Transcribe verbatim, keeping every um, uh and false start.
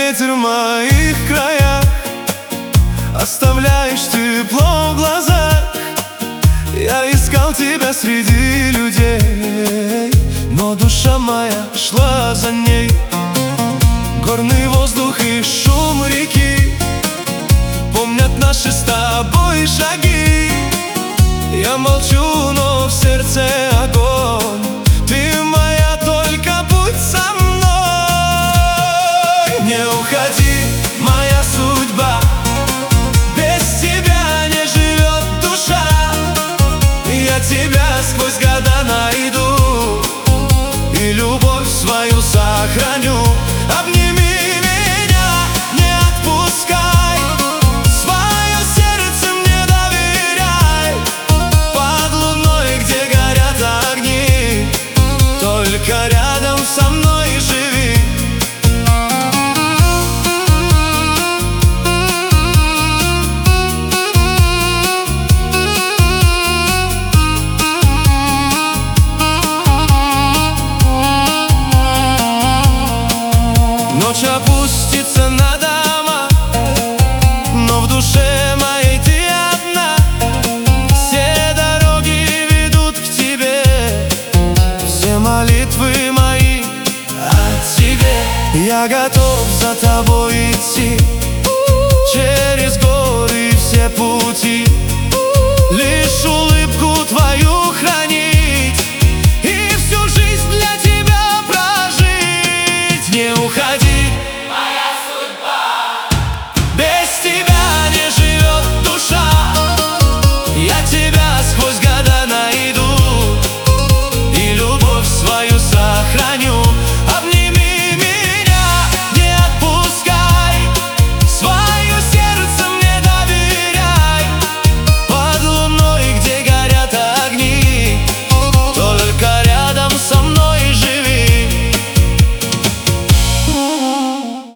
ветер в моих краях, оставляешь тепло в глазах. Я искал тебя среди людей, но душа моя шла за ней. Горный воздух и шум реки помнят наши с тобой шаги. Я молчу, но в сердце огонь. Ты моя, только будь со мной. Не уходи, моя судьба, без тебя не живет душа. Я тебя сквозь года найду и любовь свою сохраню. Обними меня, не отпускай, свое сердце мне доверяй. Под луной, где горят огни, только рядом со мной живи. Ночь опустится на дома, но в душе моей ты одна. Все дороги ведут к тебе, все молитвы мои о тебе. Я готов за тобой идти через горы все пути, лишь улыбку твою храни.